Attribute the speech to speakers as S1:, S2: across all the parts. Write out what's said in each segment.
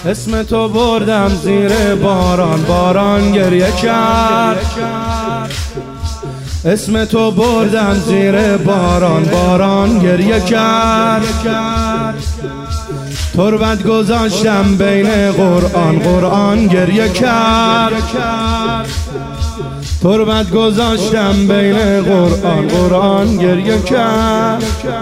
S1: اسم تو بردم زیر باران، باران گریه کرد. اسم تو بردم زیر باران، باران گریه کرد. تربت گذاشتم بین قرآن، قرآن گریه کرد. تربت گذاشتم بین قرآن، قرآن گریه کرد.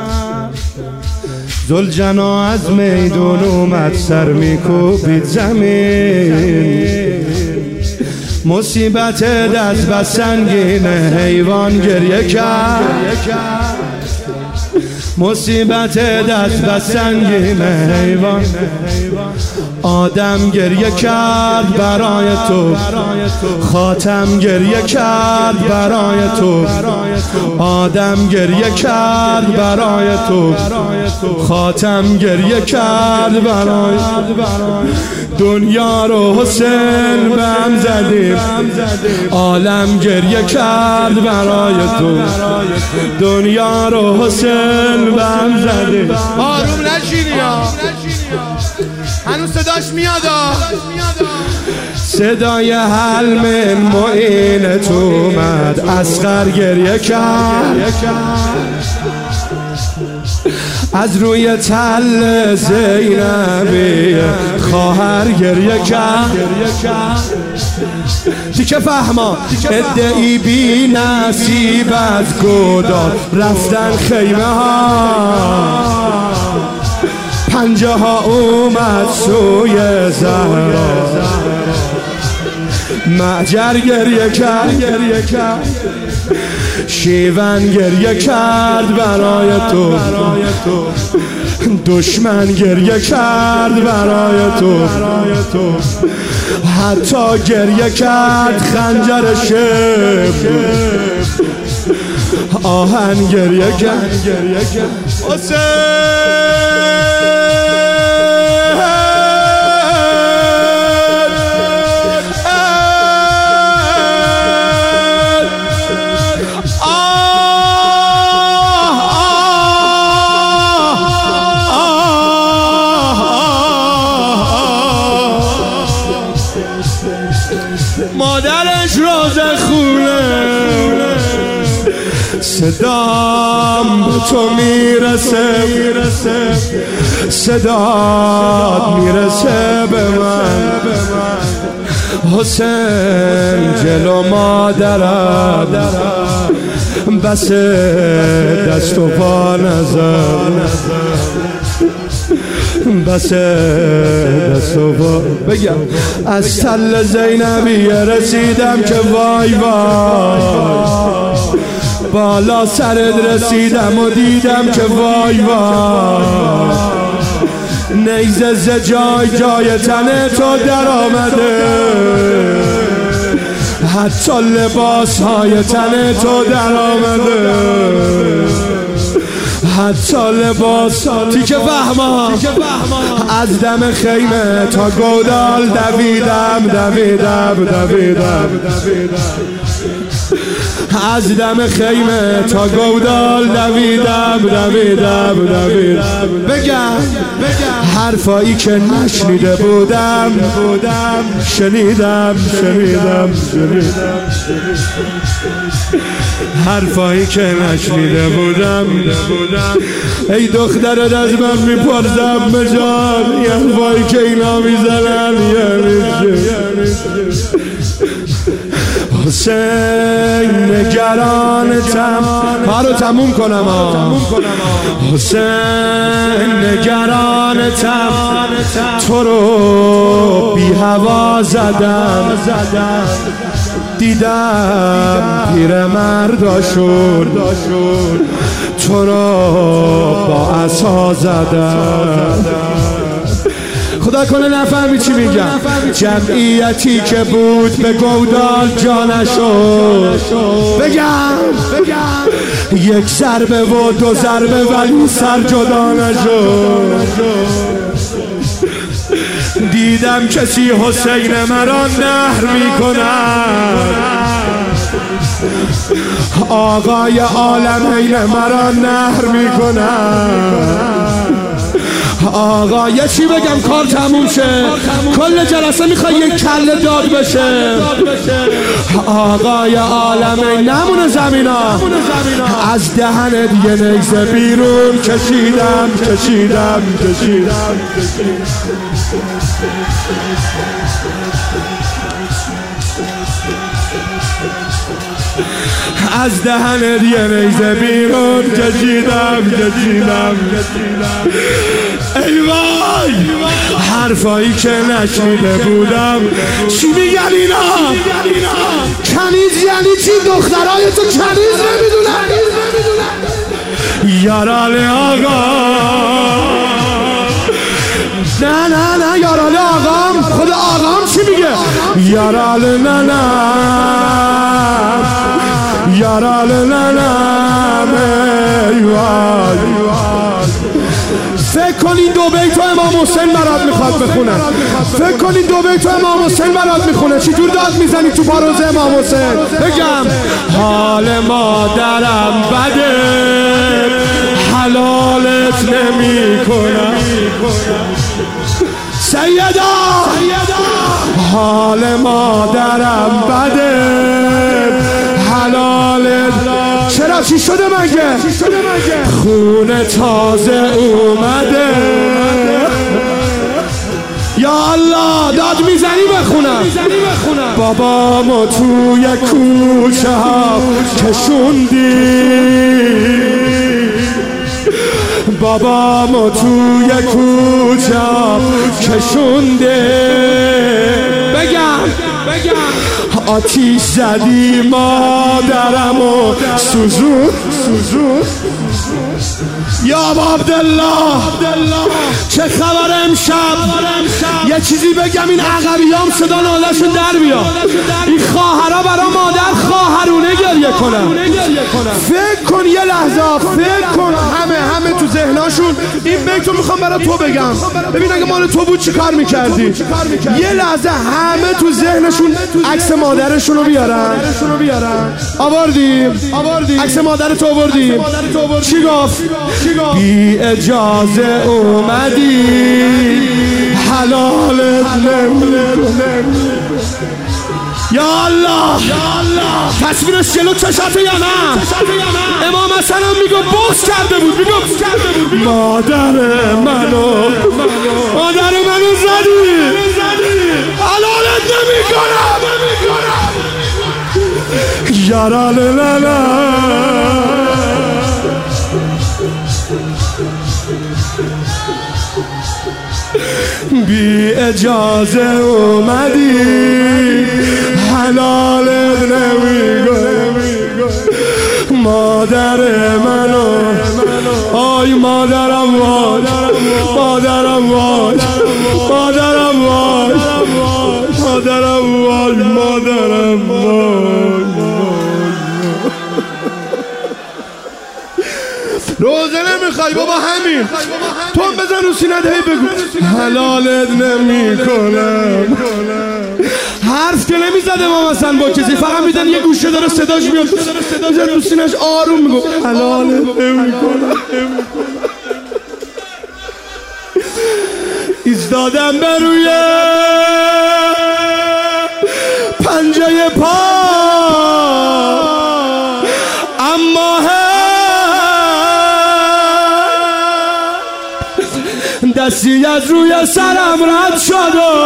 S1: ذوالجنا از میدون اومد، سر میکوبید زمین. مصیبت دست بس سنگینه، حیوان گریه کرد. مصیبت دست بس سنگینه، حیوان. آدم گریه کرد برای تو، خاتم گریه کرد برای تو. آدم گریه کرد برای تو، خاتم گریه کرد برای. دنیا رو حسین به هم زدیم، عالم گریه کرد برای تو. دنیا رو حسین به هم زدیم.
S2: آروم نشینی ها، هنوز صداش میاد.
S1: صدای حلم معین تو اومد، اصغر گریه کرد. از روی تل زینبی خواهر گریه کرد. دیگه فهما ادعی بی نصیب از گودال رفتن خیمه ها. پنجه ها اومد سوی زهرا، معجر گریه کرد. شیون گریه کرد برای تو، دشمن گریه کرد برای تو. حتی گریه کرد خنجر شب، آهن گریه کرد. مادرش روز خونه، صدام به تو میرسه، صدات میرسه به من. حسین جلو مادرم بس دست و پا نزن، بس دست و پا. بگم از تل زینبی رسیدم که وای وای، بالا سرت رسیدم و دیدم که وای وای. نیزه ز جای تن تو در آمده، حتی لباس های تن تو در آمده، حتی لباس. تیکه فهما از دم خیمه تا گودال دویدم. از دم خیمه تا گودال دویدم. بگم حرفایی که نشنیده بودم شنیدم. حرفایی که نشنیده بودم. ای دخترت از من میپرسم بجان، یه حرفایی که اینا میزنن حسین نگرانتم. کارو تموم کنم. حسین نگرانتم، تو رو بی هوا زدم. دیدم پیرمرداشون تو رو با عصا زدم. خدا کنه نفهمی چی میگم. جمعیتی که بود به گودال جانشون. بگم یک ضربه و دو ضربه ولی سر جدا نشد. دیدم کسی حسین مرا نهر میکند، آقای عالمین مرا نهر میکند. آقا یه چی بگم کار تموم شه، کل جلسه میخوای یک کله داد بشه. آقای عالمه نمونه زمینا، از دهنت یه نیزه بیرون کشیدم. از دهنت یه نیزه بیرون کشیدم. ای وای حرفایی که نشنیده بودم. چی میگن اینا؟ کنیز یعنی چی؟ دخترای تو کنیز نمیدونن؟ یارال آقا نه یارال آقام، خود آقام چی میگه؟ یارال یارال ایوان. فکر کنین دو بیتو امام حسین برات میخواد بخونه. فکر کنین دو بیتو امام حسین برات میخونه. چی جور داد میزنی تو پاروز امام حسین؟ بگم حال مادرم بده حلالت نمی کنم. سیدا حال مادرم بده حلالت. چرا چی شده مگه؟ خون تازه اومده. یا الله داد میزنی بخونم. بابامو توی کوچه ها کشوندی، بابامو توی کوچه ها کشونده. بگم آتیش زدی مادرمو سوزون. یا عبدالله چه خبر امشب؟ یه چیزی بگم این عقبیام صدا نالشون در بیاد. این خواهرها برا مادر خواهرونه گریه کنن. فکر کن یه لحظه، فکر کن همه تو ذهناشون این بیتو میخوام برا تو بگم. ببین اگه مال تو بود چی کار میکردی؟ یه لحظه همه تو ذهنشون عکس مادرشون رو بیارن. آوردیم عکس مادرت آوردیم. چی گفت؟ بی اجازه اومدی حلالت نمی‌کنم. یا الله تصویرش جلو چشاته یا نه؟ امام حسن هم میگو بغض کرده بود. میگو مادر منو زدی حلالت نمی‌کنم. یارال بی اجازه اومدی حلالت نمی‌کنم. مادر منو آی مادرم وای، مادرم وای، مادرم وای، مادرم وای، مادرم وای. روزه نمیخوای بابا، همین تو هم بزن رو سینت هی بگو حلالت نمی‌کنم. حرف که نمیزد امام حسن با کسی، فقط میدن یه گوشه داره صداش میاد، میزن رو سینش آروم میگو حلالت نمی‌کنم. ایستادم به روی پنجه پا، اما دستی از روی سرم رد شد و